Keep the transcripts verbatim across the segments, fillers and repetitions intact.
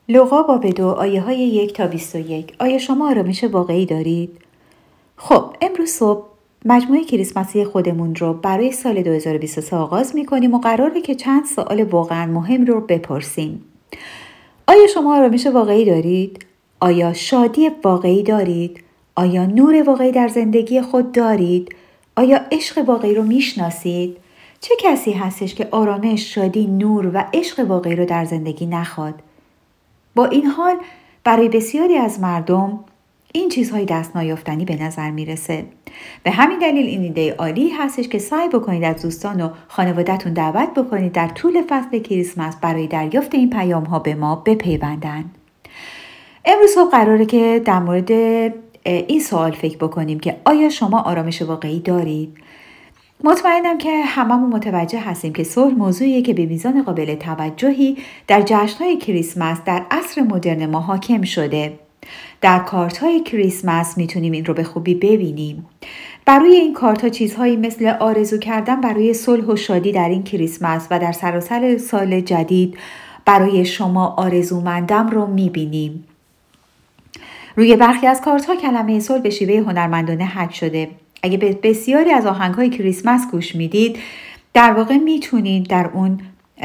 لوقا باب دو آیه های یک تا بیست و یک. آیا شما آرامش واقعی دارید؟ خب امروز صبح مجموعه کریسمسی خودمون رو برای سال دو هزار و بیست و سه آغاز میکنیم و قراره که چند سوال واقعا مهم رو بپرسیم. آیا شما آرامش واقعی دارید؟ آیا شادی واقعی دارید؟ آیا نور واقعی در زندگی خود دارید؟ آیا عشق واقعی رو میشناسید؟ چه کسی هستش که آرامش، شادی، نور و عشق واقعی رو در زندگی نخواد؟ با این حال برای بسیاری از مردم این چیزهای دست نیافتنی به نظر میرسه. به همین دلیل این ایده عالی هستش که سعی بکنید از دوستان و خانواده‌تون دعوت بکنید در طول فصل کریسمس برای دریافت این پیام ها به ما بپیوندن. امروز صبح قراره که در مورد این سوال فکر بکنیم که آیا شما آرامش واقعی دارید؟ مطمئنم که هممون متوجه هستیم که صلح موضوعیه که به میزان قابل توجهی در جشن‌های کریسمس در عصر مدرن ما حاکم شده. در کارت‌های کریسمس میتونیم این رو به خوبی ببینیم. برای این کارت‌ها چیزهایی مثل آرزو کردن برای صلح و شادی در این کریسمس و در سراسر سال جدید برای شما آرزومندم رو میبینیم. روی برخی از کارت‌ها کلمه صلح به شیوه هنرمندانه حک شده. اگه به بسیاری از آهنگ‌های کریسمس گوش میدید، در واقع میتونید در اون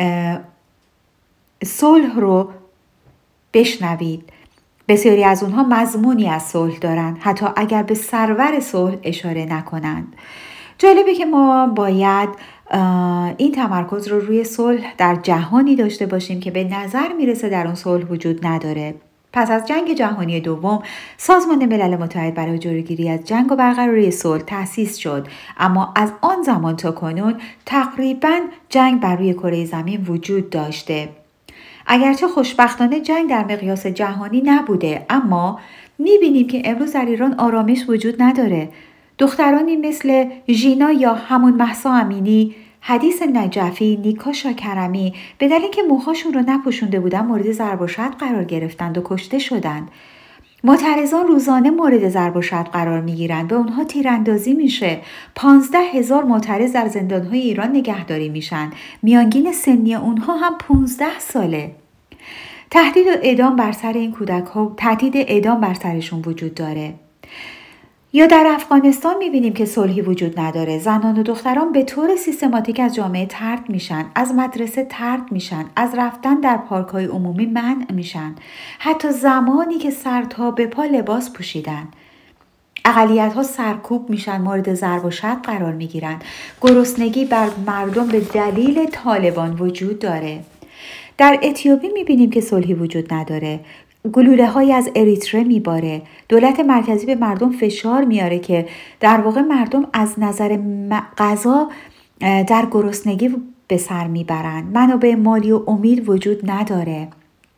صلح رو بشنوید. بسیاری از اونها مضمونی از صلح دارن، حتی اگر به سرور صلح اشاره نکنند. جالبه که ما باید این تمرکز رو روی صلح در جهانی داشته باشیم که به نظر میرسه در اون صلح وجود نداره. پس از جنگ جهانی دوم سازمان ملل متحد برای جلوگیری از جنگ و برقراری صلح تأسیس شد، اما از آن زمان تا کنون تقریباً جنگ بر روی کره زمین وجود داشته. اگرچه خوشبختانه جنگ در مقیاس جهانی نبوده، اما میبینیم که امروز در ایران آرامش وجود نداره. دخترانی مثل ژینا یا همون مهسا امینی، حدیث نجفی، نیکا شاکرمی به دلیل اینکه موهاشون رو نپوشونده بودن مورد ضرب و شتم قرار گرفتند و کشته شدند. معترضان روزانه مورد ضرب و شتم قرار میگیرند، به اونها تیراندازی میشه. پانزده هزار معترض در زندانهای ایران نگهداری میشن. میانگین سنی اونها هم پانزده ساله. تهدید و اعدام بر سر این کودک ها، تهدید اعدام بر سرشون وجود داره. یا در افغانستان میبینیم که صلحی وجود نداره. زنان و دختران به طور سیستماتیک از جامعه طرد میشن، از مدرسه طرد میشن، از رفتن در پارک‌های عمومی منع میشن، حتی زمانی که سر تا به پا لباس پوشیدن. اقلیت‌ها سرکوب میشن، مورد ضرب و شتم قرار میگیرن. گرسنگی بر مردم به دلیل طالبان وجود داره. در اتیوپی میبینیم که صلحی وجود نداره. گلوله های از اریتره میباره. دولت مرکزی به مردم فشار میاره که در واقع مردم از نظر غذا در گرسنگی به سر میبرن. منابع مالی و امید وجود نداره.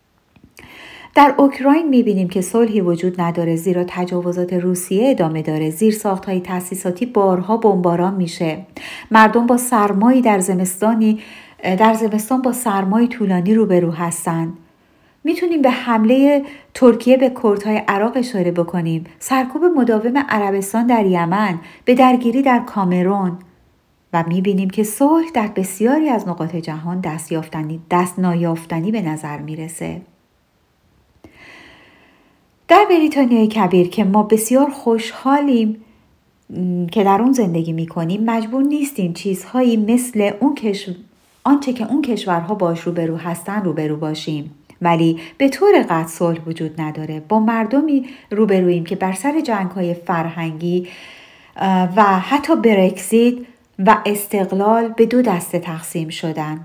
در اوکراین میبینیم که صلحی وجود نداره، زیرا تجاوزات روسیه ادامه داره. زیرساخت‌های تأسیساتی بارها بمباران میشه. مردم با سرمایی در زمستانی در زمستان با سرمای طولانی روبرو هستند. میتونیم به حمله ترکیه به کردهای عراق اشاره بکنیم، سرکوب مداوم عربستان در یمن، به درگیری در کامرون و میبینیم که صلح در بسیاری از نقاط جهان دست یافتنی دست نایافتنی به نظر میرسه. در بریتانیای کبیر که ما بسیار خوشحالیم که در اون زندگی میکنیم، مجبور نیستیم چیزهایی مثل اون کشور آنچه که اون کشورها باش روبرو هستن روبرو باشیم، ولی به طور قطع صلح وجود نداره. با مردمی روبرویم که بر سر جنگ‌های فرهنگی و حتی برکزیت و استقلال به دو دسته تقسیم شدن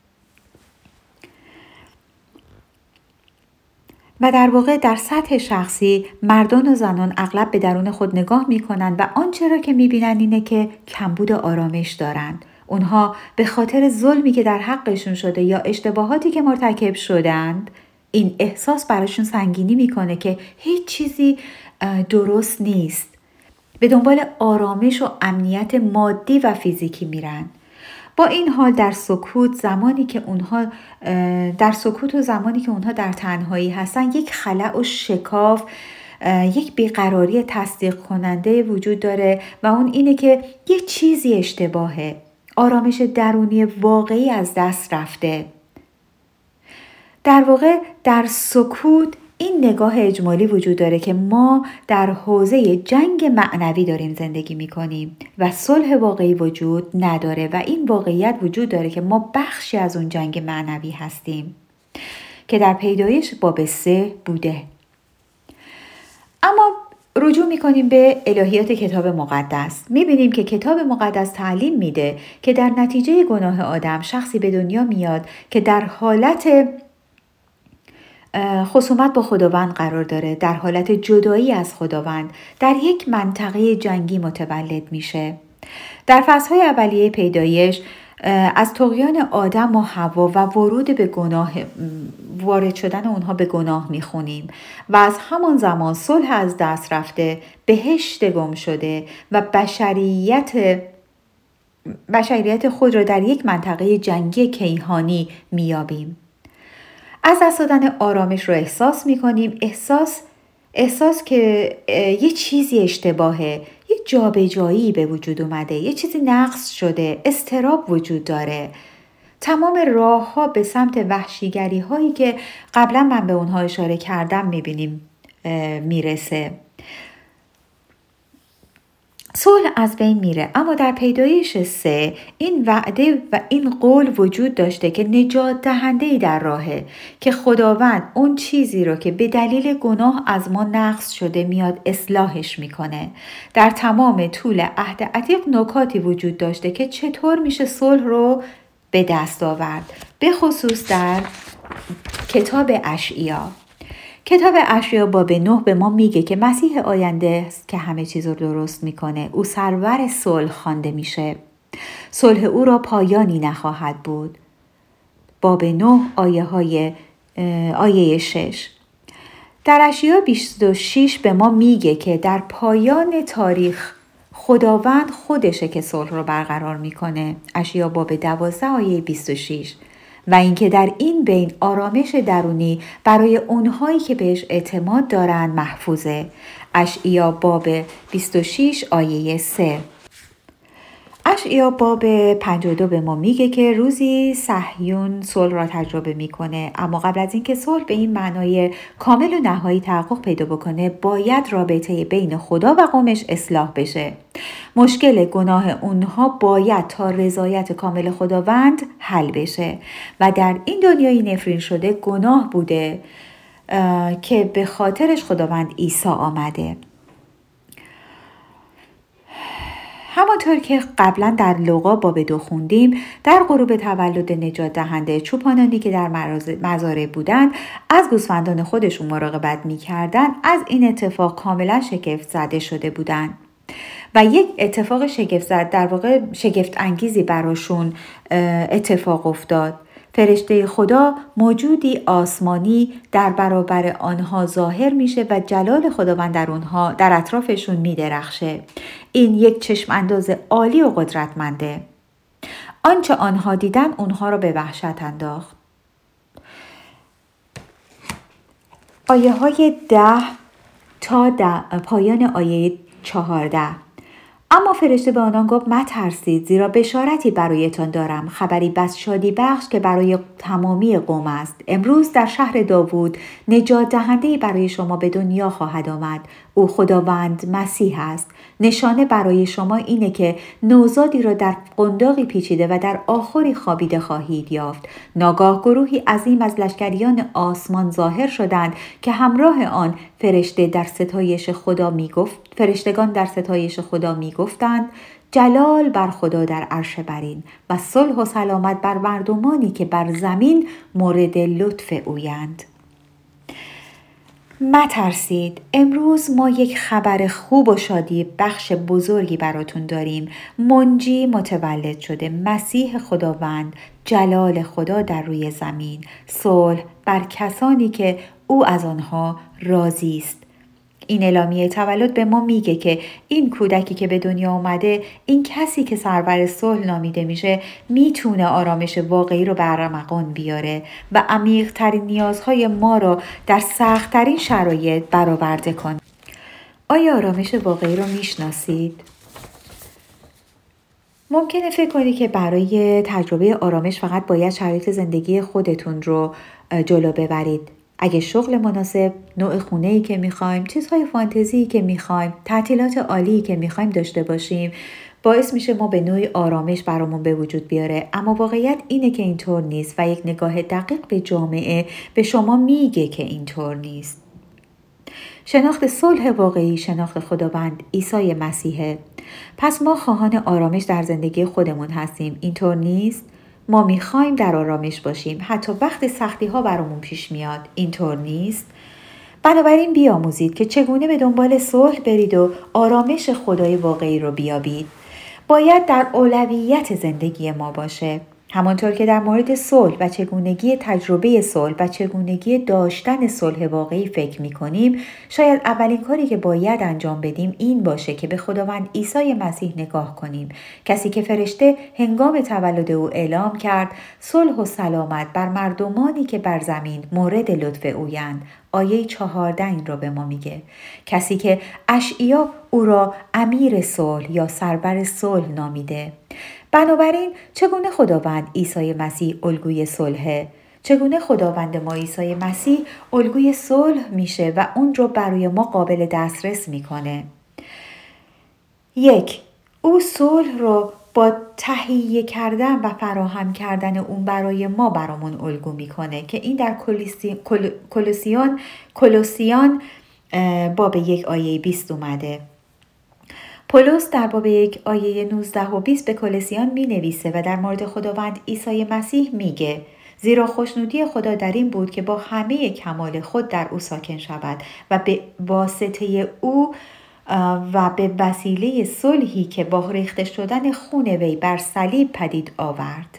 و در واقع در سطح شخصی مردان و زنان اغلب به درون خود نگاه می‌کنند و آنچه را که می‌بینند اینه که کمبود آرامش دارند. اونها به خاطر ظلمی که در حقشون شده یا اشتباهاتی که مرتکب شدند، این احساس براشون سنگینی میکنه که هیچ چیزی درست نیست. به دنبال آرامش و امنیت مادی و فیزیکی میرن. با این حال در سکوت زمانی که اونها در سکوت و زمانی که اونها در تنهایی هستن، یک خلأ و شکاف، یک بیقراری تصدیق کننده وجود داره و اون اینه که یک چیزی اشتباهه. آرامش درونی واقعی از دست رفته. در واقع در سکوت این نگاه اجمالی وجود داره که ما در حوزه جنگ معنوی داریم زندگی میکنیم و صلح واقعی وجود نداره و این واقعیت وجود داره که ما بخشی از اون جنگ معنوی هستیم که در پیدایش باب سه بوده. اما رجوع میکنیم به الهیات کتاب مقدس. میبینیم که کتاب مقدس تعلیم میده که در نتیجه گناه آدم شخصی به دنیا میاد که در حالت خصومت با خداوند قرار داره، در حالت جدایی از خداوند، در یک منطقه جنگی متولد میشه. در فصلهای اولیه پیدایش از طغیان آدم و حوا و ورود به گناه، وارد شدن اونها به گناه میخونیم و از همان زمان صلح از دست رفته، بهشت گم شده و بشریت بشریت خود را در یک منطقه جنگی کیهانی میابیم. از دست دادن آرامش رو احساس میکنیم، احساس احساس که یه چیزی اشتباهه، یه جابجایی به وجود اومده، یه چیزی نقص شده، اضطراب وجود داره. تمام راه ها به سمت وحشیگری هایی که قبلا من به اونها اشاره کردم میبینیم میرسه. صلح از بین میره. اما در پیدایش سه این وعده و این قول وجود داشته که نجات دهنده‌ای در راهه، که خداوند اون چیزی رو که به دلیل گناه از ما نقص شده میاد اصلاحش میکنه. در تمام طول عهد عتیق نکاتی وجود داشته که چطور میشه صلح رو به دست آورد، به خصوص در کتاب اشعیا. کتاب اشعیا باب نه به ما میگه که مسیح آینده است که همه چیز رو درست میکنه. او سرور صلح خوانده میشه. صلح او را پایانی نخواهد بود. باب نه آیه های آیه شش. در اشعیا بیست و شش به ما میگه که در پایان تاریخ خداوند خودشه که صلح رو برقرار میکنه. اشعیا باب دوازده آیه بیست و شش. و اینکه در این بین آرامش درونی برای اونهایی که بهش اعتماد دارن محفوظه. اشعیا باب بیست و شش آیه سه. اشعیا باب پنجاه و دو به ما میگه که روزی صهیون صلح را تجربه میکنه، اما قبل از اینکه صلح به این معنای کامل و نهایی تحقق پیدا بکنه باید رابطه بین خدا و قومش اصلاح بشه. مشکل گناه اونها باید تا رضایت کامل خداوند حل بشه و در این دنیای نفرین شده گناه بوده که به خاطرش خداوند عیسی آمده. همانطور که قبلا در لوقا باب دو خوندیم، در غروب تولد نجات دهنده چوپانانی که در مزارع بودند از گوسفندان خودشون مراقبت می‌کردند، از این اتفاق کاملا شگفت زده شده بودند و یک اتفاق شگفت زده، در واقع شگفت انگیزی براشون اتفاق افتاد. فرشته خدا موجودی آسمانی در برابر آنها ظاهر میشه و جلال خداوند در اونها در اطرافشون میدرخشه. این یک چشم انداز عالی و قدرتمنده. آنچه آنها دیدن اونها را به وحشت انداخت. آیه های ده تا ده پایان آیه چهارده. اما فرشته به آنان گفت مترسید، زیرا بشارتی برایتان دارم، خبری بس شادی بخش که برای تمامی قوم است. امروز در شهر داوود نجات دهنده‌ای برای شما به دنیا خواهد آمد. او خداوند مسیح است. نشانه برای شما اینه که نوزادی را در قنداقی پیچیده و در آخری خوابیده خواهید یافت. ناگاه گروهی عظیم از لشکریان آسمان ظاهر شدند که همراه آن فرشته در ستایش خدا می گفت فرشتگان در ستایش خدا می گفتند جلال بر خدا در عرش برین و صلح و سلامت بر مردمانی که بر زمین مورد لطف اویند. مترسید. امروز ما یک خبر خوب و شادی بخش بزرگی براتون داریم. منجی متولد شده، مسیح خداوند، جلال خدا در روی زمین، صلح بر کسانی که او از آنها راضی است. این اعلامیه تولد به ما میگه که این کودکی که به دنیا آمده، این کسی که سرور صلح نامیده میشه، میتونه آرامش واقعی رو به ارمغان بیاره و عمیق‌ترین نیازهای ما رو در سخت‌ترین شرایط برآورده کنه. آیا آرامش واقعی رو میشناسید؟ ممکنه فکر کنید که برای تجربه آرامش فقط باید شرایط زندگی خودتون رو جلو ببرید. اگه شغل مناسب، نوع خونه‌ای که می‌خوایم، چیزهای فانتزی که می‌خوایم، تعطیلات عالی که می‌خوایم داشته باشیم، باعث میشه ما به نوعی آرامش برامون به وجود بیاره. اما واقعیت اینه که اینطور نیست و یک نگاه دقیق به جامعه به شما میگه که اینطور نیست. شناخت صلح واقعی شناخت خداوند عیسی مسیحه. پس ما خواهان آرامش در زندگی خودمون هستیم. اینطور نیست؟ ما میخوایم در آرامش باشیم حتی وقت سختی ها برامون پیش میاد. اینطور نیست؟ بنابراین بیاموزید که چگونه به دنبال صلح برید و آرامش خدای واقعی رو بیابید. باید در اولویت زندگی ما باشه. همانطور که در مورد صلح و چگونگی تجربه صلح و چگونگی داشتن صلح واقعی فکر می‌کنیم، شاید اولین کاری که باید انجام بدیم این باشه که به خداوند عیسی مسیح نگاه کنیم، کسی که فرشته هنگام تولد او اعلام کرد صلح و سلامت بر مردمانی که بر زمین مورد لطف اویند. آیه چهارده این را به ما میگه. کسی که اشعیا او را امیر صلح یا سرور صلح نامیده. بنابراین چگونه خداوند عیسی مسیح الگوی صلحه؟ چگونه خداوند ما عیسی مسیح الگوی صلح میشه و اون رو برای ما قابل دسترس میکنه؟ یک، او صلح رو با تهیه کردن و فراهم کردن اون برای ما برامون الگو میکنه که این در کلوسی... کل... کلوسیان کلوسیان باب یک آیه بیست اومده. پولس در باب یک آیه نوزده و بیست به کلوسیان می نویسه و در مورد خداوند عیسی مسیح میگه زیرا خوشنودی خدا در این بود که با همه کمال خود در او ساکن شود و به واسطه او و به وسیله صلحی که با ریخته شدن خون وی بر صلیب پدید آورد.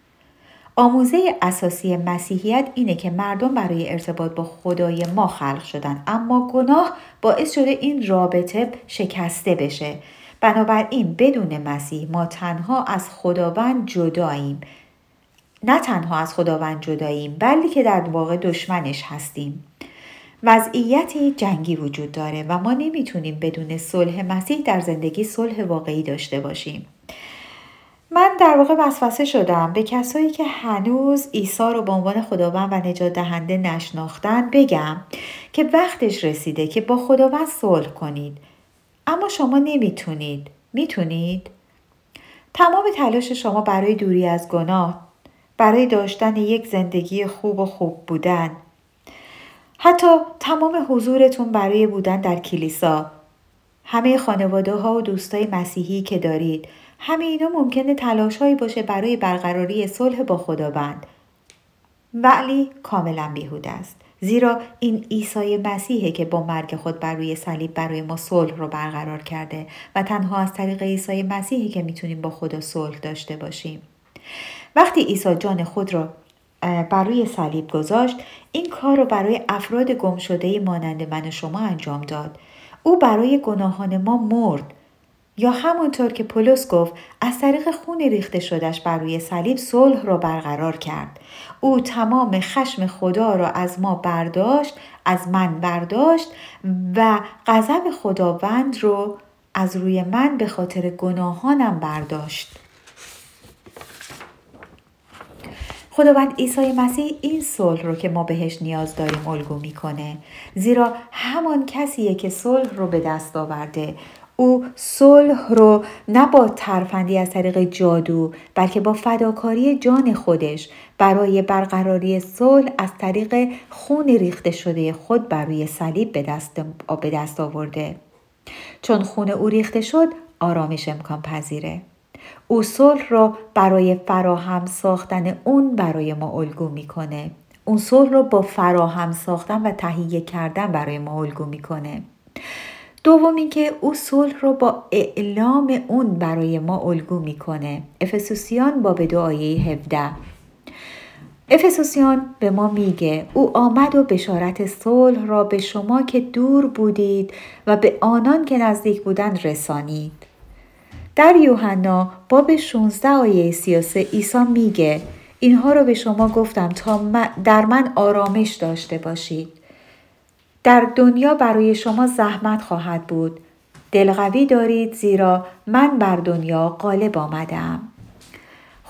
آموزه اساسی مسیحیت اینه که مردم برای ارتباط با خدای ما خلق شدن، اما گناه باعث شده این رابطه شکسته بشه. بنابراین بدون مسیح ما تنها از خداوند جداییم. نه تنها از خداوند جداییم بلکه در واقع دشمنش هستیم. وضعیتی جنگی وجود داره و ما نمیتونیم بدون صلح مسیح در زندگی صلح واقعی داشته باشیم. من در واقع وسوسه شدم به کسایی که هنوز عیسی رو به عنوان خداوند و نجات دهنده نشناختن بگم که وقتش رسیده که با خداوند صلح کنید. اما شما نمیتونید. میتونید؟ تمام تلاش شما برای دوری از گناه، برای داشتن یک زندگی خوب و خوب بودن، حتی تمام حضورتون برای بودن در کلیسا، همه خانواده ها و دوستای مسیحی که دارید، همه اینا ممکنه تلاش هایی باشه برای برقراری صلح با خداوند، ولی کاملا بیهوده است. زیرا این عیسی مسیحه که با مرگ خود بر روی صلیب برای ما صلح رو برقرار کرده و تنها از طریق عیسی مسیحی که میتونیم با خدا صلح داشته باشیم. وقتی عیسی جان خود را بر روی صلیب گذاشت، این کار رو برای افراد گم شده مانند من و شما انجام داد. او برای گناهان ما مرد، یا همونطور که پولس گفت از طریق خون ریخته شدش بر روی صلیب صلح را برقرار کرد. او تمام خشم خدا را از ما برداشت، از من برداشت و غضب خداوند رو از روی من به خاطر گناهانم برداشت. خداوند عیسی مسیح این صلح رو که ما بهش نیاز داریم الگو میکنه، زیرا همان کسیه که صلح رو به دست آورده. او صلح رو نه با ترفندی از طریق جادو بلکه با فداکاری جان خودش برای برقراری صلح از طریق خون ریخته شده خود بر روی صلیب به دست به دست آورده. چون خون او ریخته شد، آرامش امکان پذیره. او صلح را برای فراهم ساختن اون برای ما الگو میکنه. اون صلح را با فراهم ساختن و تهیه کردن برای ما الگو میکنه. دوم اینکه او صلح رو با اعلام اون برای ما الگو میکنه. افسوسیان باب دو آیه هفده. افسوسیان به ما میگه او آمد و بشارت صلح را به شما که دور بودید و به آنان که نزدیک بودند رسانید. در یوحنا باب شانزده آیه سی و سه عیسی میگه اینها رو به شما گفتم تا در من آرامش داشته باشید. در دنیا برای شما زحمت خواهد بود. دلقوی دارید زیرا من بر دنیا غالب آمدم.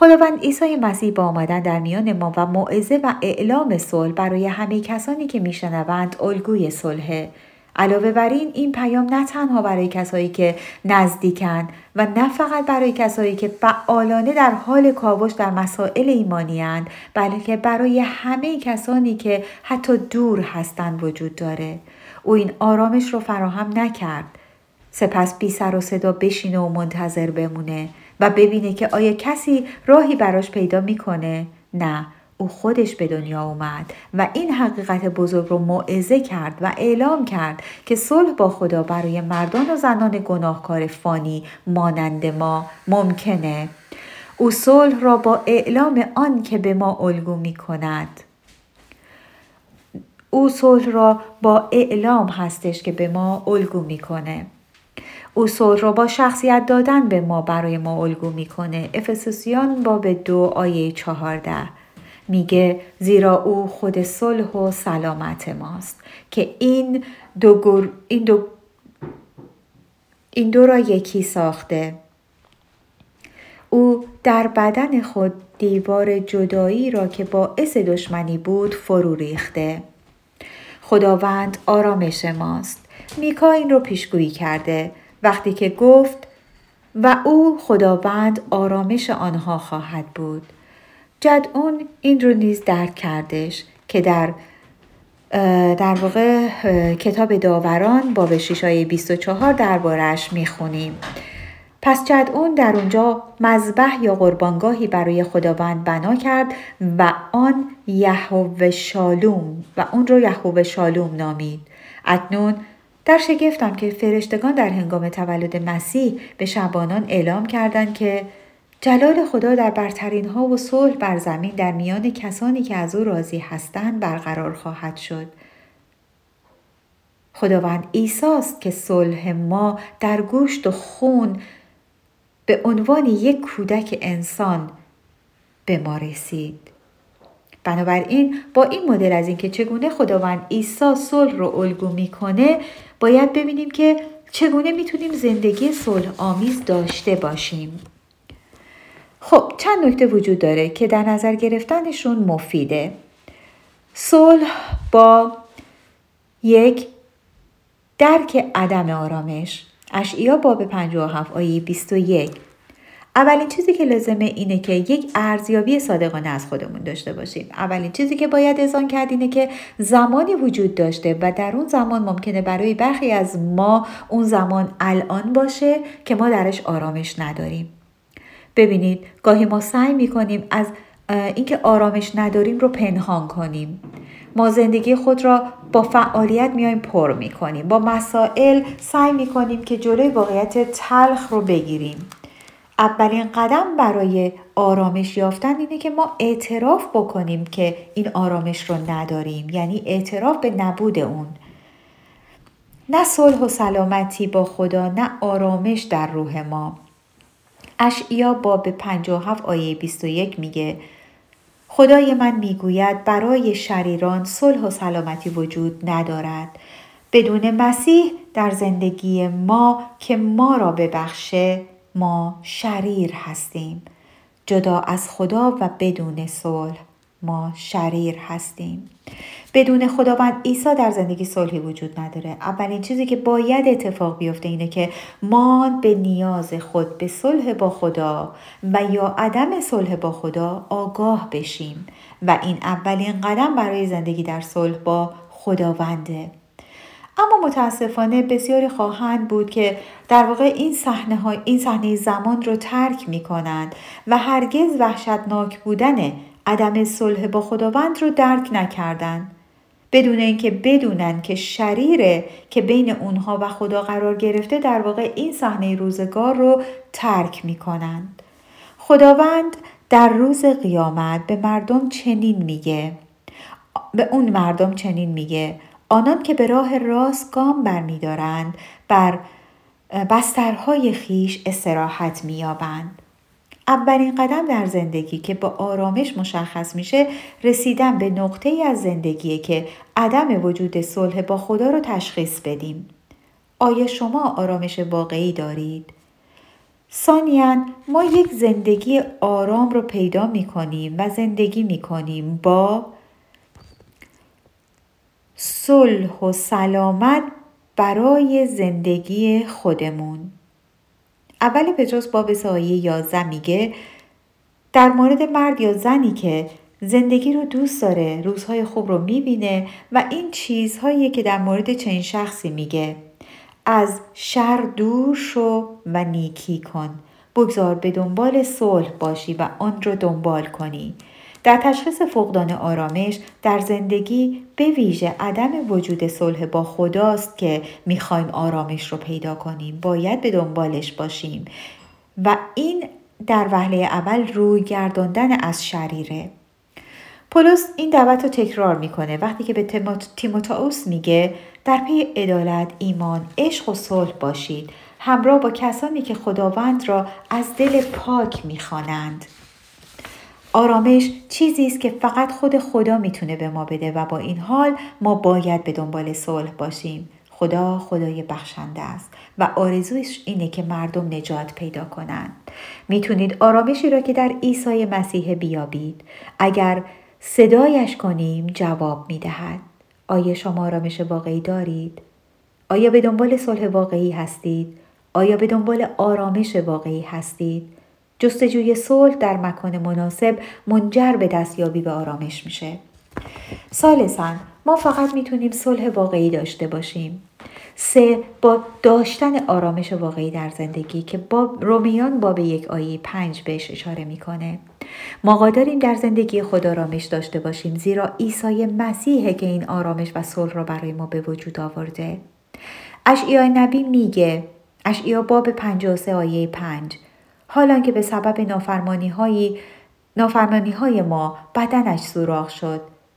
خداوند عیسی مسیح با آمدن در میان ما و موعظه و اعلام صلح برای همه کسانی که میشنوند الگوی صلح. علاوه بر این این پیام نه تنها برای کسایی که نزدیکند و نه فقط برای کسایی که فعالانه در حال کاوش در مسائل ایمانی اند، بلکه برای همه کسانی که حتی دور هستند وجود داره. او این آرامش رو فراهم نکرد سپس بی سر و صدا بشینه و منتظر بمونه و ببینه که آیا کسی راهی براش پیدا میکنه. نه، او خودش به دنیا اومد و این حقیقت بزرگ رو موعظه کرد و اعلام کرد که صلح با خدا برای مردان و زنان گناهکار فانی مانند ما ممکنه. او صلح را با اعلام آن که به ما الگو میکند او صلح را با اعلام هستش که به ما الگو میکنه. او صلح را با شخصیت دادن به ما برای ما الگو میکنه. افسوسیان باب دو آیه چهارده میگه زیرا او خود صلح و سلامت ماست که این دو, گر... این دو... این دو را یکی ساخته. او در بدن خود دیوار جدایی را که باعث دشمنی بود فرو ریخته. خداوند آرامش ماست. میکا این رو پیشگویی کرده وقتی که گفت و او خداوند آرامش آنها خواهد بود. جدعون این رو نیز درک کردش که در در واقع کتاب داوران باب شش آیه بیست و چهار دربارش میخونیم. پس جدعون در اونجا مذبح یا قربانگاهی برای خداوند بنا کرد و آن یهوه شالوم و اون رو یهوه شالوم نامید. اکنون در شگفتم که فرشتگان در هنگام تولد مسیح به شبانان اعلام کردند که جلال خدا در برترین ها و صلح بر زمین در میان کسانی که از او راضی هستند برقرار خواهد شد. خداوند عیسی است که صلح ما در گوشت و خون به عنوان یک کودک انسان به ما رسید. بنابراین با این مدل از این که چگونه خداوند عیسی صلح رو الگو میکنه، باید ببینیم که چگونه میتونیم زندگی صلح آمیز داشته باشیم. خب چند نکته وجود داره که در نظر گرفتنشون مفیده. صلح با یک درک عدم آرامش. اشعیا باب پنجاه و هفت آیه بیست و یک. اولین چیزی که لازمه اینه که یک ارزیابی صادقانه از خودمون داشته باشیم. اولین چیزی که باید اذعان کرد اینه که زمانی وجود داشته و در اون زمان ممکنه برای برخی از ما اون زمان الان باشه که ما درش آرامش نداریم. ببینید گاهی ما سعی میکنیم از اینکه آرامش نداریم رو پنهان کنیم. ما زندگی خود را با فعالیت میایم پر میکنیم. با مسائل سعی میکنیم که جلوی واقعیت تلخ رو بگیریم. اولین قدم برای آرامش یافتن اینه که ما اعتراف بکنیم که این آرامش رو نداریم، یعنی اعتراف به نبود اون. نه صلح و سلامتی با خدا، نه آرامش در روح ما. اشعیا باب پنجاه و هفت آیه بیست و یک میگه خدای من میگوید برای شریران صلح و سلامتی وجود ندارد. بدون مسیح در زندگی ما که ما را ببخشه ما شریر هستیم. جدا از خدا و بدون صلح ما شریر هستیم. بدون خداوند عیسی در زندگی صلحی وجود نداره. اولین چیزی که باید اتفاق بیفته اینه که ما به نیاز خود به صلح با خدا و یا عدم صلح با خدا آگاه بشیم و این اولین قدم برای زندگی در صلح با خداونده. اما متاسفانه بسیاری خواهند بود که در واقع این صحنه های این صحنه زمان رو ترک می کنند و هرگز وحشتناک بودن عدم صلح با خداوند رو درک نکردند، بدون اینکه بدونن که شریره که بین اونها و خدا قرار گرفته در واقع این صحنه روزگار رو ترک می کنند. خداوند در روز قیامت به مردم چنین میگه به اون مردم چنین میگه آنان که به راه راست گام برمی‌دارند بر بسترهای خیش استراحت می‌یابند. اولین قدم در زندگی که با آرامش مشخص میشه رسیدن به نقطه‌ای از زندگیه که عدم وجود صلح با خدا رو تشخیص بدیم. آیا شما آرامش واقعی دارید؟ ثانیاً ما یک زندگی آرام رو پیدا می کنیم و زندگی می کنیم با صلح و سلامت برای زندگی خودمون. اول پتروس باب سه آیه یازده میگه در مورد مرد یا زنی که زندگی رو دوست داره، روزهای خوب رو میبینه و این چیزهایی که در مورد چنین شخصی میگه: از شر دور شو و نیکی کن، بگذار به دنبال صلح باشی و آن رو دنبال کنی. در تشخیص فقدان آرامش در زندگی به ویژه عدم وجود صلح با خداست که میخوایم آرامش رو پیدا کنیم. باید به دنبالش باشیم و این در وهله اول روی گرداندن از شریره. پولس این دعوت رو تکرار میکنه وقتی که به تیموتائوس میگه در پی عدالت، ایمان، عشق و صلح باشید، همراه با کسانی که خداوند را از دل پاک میخوانند. آرامش چیزی است که فقط خود خدا میتونه به ما بده و با این حال ما باید به دنبال صلح باشیم. خدا خدای بخشنده است و آرزویش اینه که مردم نجات پیدا کنند. میتونید آرامشی را که در عیسی مسیح بیابید. اگر صدایش کنیم جواب میدهد. آیا شما آرامش واقعی دارید؟ آیا به دنبال صلح واقعی هستید؟ آیا به دنبال آرامش واقعی هستید؟ جستجوی صلح در مکان مناسب منجر به دستیابی به آرامش میشه. ثالثاً ما فقط میتونیم صلح واقعی داشته باشیم. سه، با داشتن آرامش واقعی در زندگی که با رومیان باب یک آیه پنج بهش اشاره میکنه. ما قادریم در زندگی خود آرامش داشته باشیم زیرا عیسی مسیحه که این آرامش و صلح را برای ما به وجود آورده. اشعیا نبی میگه، اشعیا باب پنجاه و سه آیه پنج: حالان که به سبب نافرمانی های نافرمانی های ما بدنش سوراخ شد،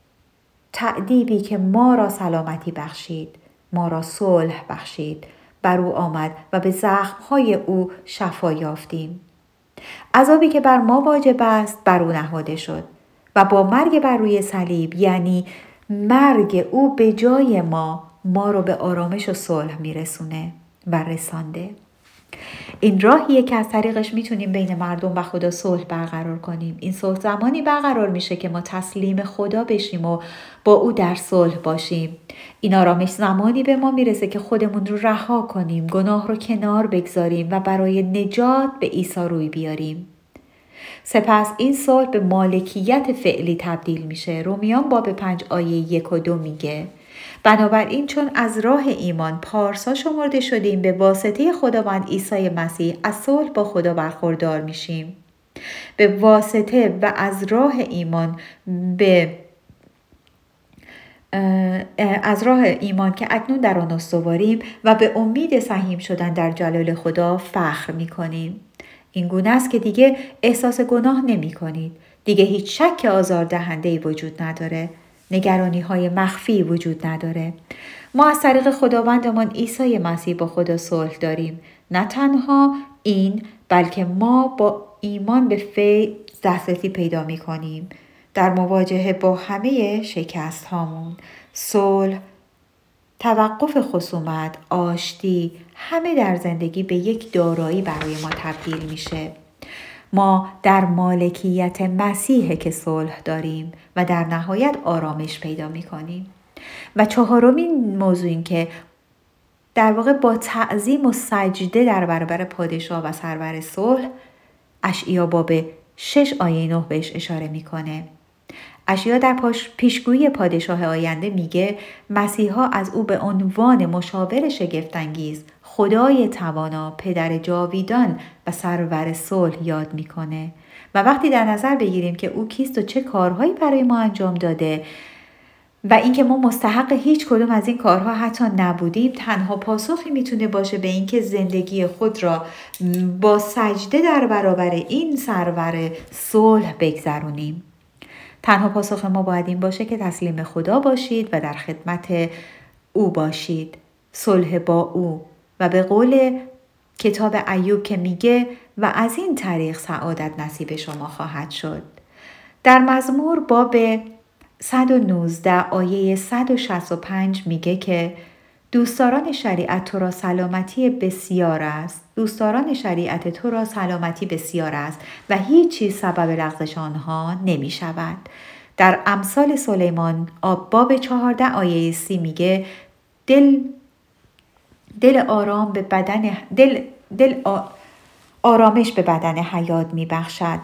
تأدیبی که ما را سلامتی بخشید، ما را صلح بخشید، بر او آمد و به زخمهای او شفا یافتیم. عذابی که بر ما واجب است بر او نهاده شد و با مرگ بر روی صلیب، یعنی مرگ او به جای ما، ما رو به آرامش و صلح میرسونه و رسانده. این راهیه که از طریقش میتونیم بین مردم و خدا صلح برقرار کنیم. این صلح زمانی برقرار میشه که ما تسلیم خدا بشیم و با او در صلح باشیم. این آرامش زمانی به ما میرسه که خودمون رو رها کنیم، گناه رو کنار بگذاریم و برای نجات به عیسی روی بیاریم. سپس این صلح به مالکیت فعلی تبدیل میشه. رومیان باب پنج آیه یک و دو میگه: بنابراین چون از راه ایمان پارسا شمرده شدیم، به واسطه خداوند عیسی مسیح از صلح با خدا برخوردار میشیم. به واسطه و از راه ایمان به از راه ایمان که اکنون در آن استواریم و به امید سهیم شدن در جلال خدا فخر میکنیم. این گونه است که دیگه احساس گناه نمی کنید. دیگه هیچ شک آزاردهنده‌ای وجود نداره. نگرانی های مخفی وجود نداره. ما از طریق خداوندمان عیسی مسیح با خدا صلح داریم. نه تنها این، بلکه ما با ایمان به فیض دسترسی پیدا می کنیم در مواجهه با همه شکست هامون. صلح، توقف خصومت، آشتی، همه در زندگی به یک دارایی برای ما تبدیل میشه. ما در مالکیت مسیح که صلح داریم و در نهایت آرامش پیدا میکنیم. و چهارمین موضوع این که در واقع با تعظیم و سجده در برابر پادشاه و سرور صلح، اشعیا باب شش آیه نه بهش اشاره میکنه. اشعیا در پیشگویی پادشاه آینده میگه مسیحا از او به عنوان مشاور شگفت‌انگیز، خدای توانا، پدر جاویدان و سرور صلح یاد میکنه. و وقتی در نظر بگیریم که او کیست و چه کارهایی برای ما انجام داده و اینکه ما مستحق هیچ کدوم از این کارها حتی نبودیم، تنها پاسخی میتونه باشه به اینکه زندگی خود را با سجده در برابر این سرور صلح بگذرونیم. تنها پاسخ ما باید این باشه که تسلیم خدا باشید و در خدمت او باشید، صلح با او، و به قول کتاب ایوب که میگه و از این طریق سعادت نصیب شما خواهد شد. در مزمور باب صد و نوزده آیه صد و شصت و پنج میگه که دوستداران شریعت تو را سلامتی بسیار است. دوستداران شریعت تو را سلامتی بسیار است و هیچ چیز سبب لغزش آنها نمی شود. در امثال سلیمان باب چهارده آیه سی میگه دل دل آرام به بدن دل دل آرامش به بدن حیات می بخشد.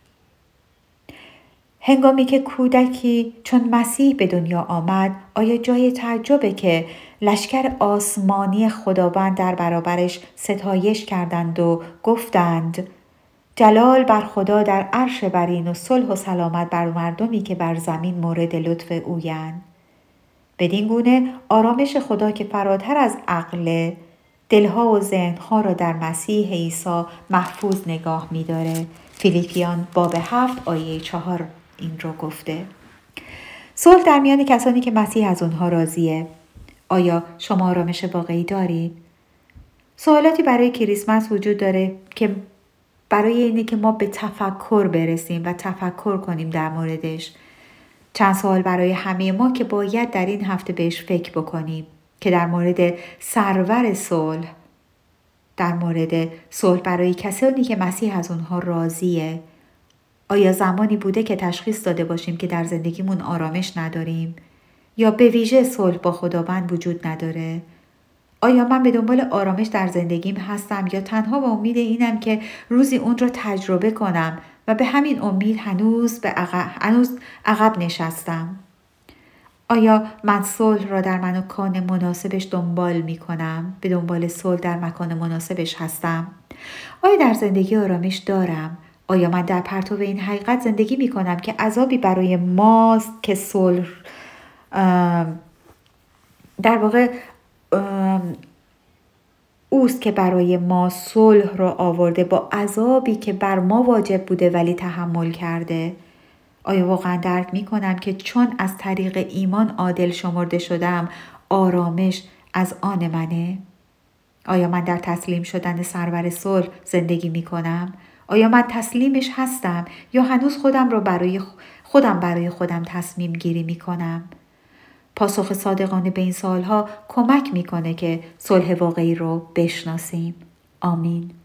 هنگامی که کودکی چون مسیح به دنیا آمد، آیا جای تعجبه که لشکر آسمانی خداوند در برابرش ستایش کردند و گفتند جلال بر خدا در عرش برین و صلح و سلامت بر مردمی که بر زمین مورد لطف اویند. بدین گونه آرامش خدا که فراتر از عقل دلها و ذهنها را در مسیح عیسی محفوظ نگاه می‌داره. فیلیپیان باب هفت آیه چهار این رو گفته. صلح در میان کسانی که مسیح از اونها راضیه. آیا شما آرامش واقعی دارید؟ سوالاتی برای کریسمس وجود داره که برای اینه که ما به تفکر برسیم و تفکر کنیم در موردش. چند سوال برای همه ما که باید در این هفته بهش فکر بکنیم که در مورد سرور صلح، در مورد صلح برای کسانی که مسیح از اونها راضیه. آیا زمانی بوده که تشخیص داده باشیم که در زندگیمون آرامش نداریم یا به ویژه صلح با خداوند وجود نداره؟ آیا من به دنبال آرامش در زندگیم هستم یا تنها با امید اینم که روزی اون رو تجربه کنم و به همین امید هنوز به عقب, هنوز عقب نشستم؟ آیا من صلح را در مکان مناسبش دنبال می کنم؟ به دنبال صلح در مکان مناسبش هستم؟ آیا در زندگی آرامش دارم؟ آیا من در پرتو این حقیقت زندگی می کنم که عذابی برای ماست که صلح در واقع اوست که برای ما صلح را آورده با عذابی که بر ما واجب بوده ولی تحمل کرده؟ آیا واقعا درک می کنم که چون از طریق ایمان عادل شمرده شدم آرامش از آن منه؟ آیا من در تسلیم شدن سرور صلح زندگی می کنم؟ آیا من تسلیمش هستم یا هنوز خودم را برای خودم برای خودم تصمیم گیری می کنم؟ پاسخ صادقانه به این سوالها کمک می کنه که صلح واقعی رو بشناسیم. آمین.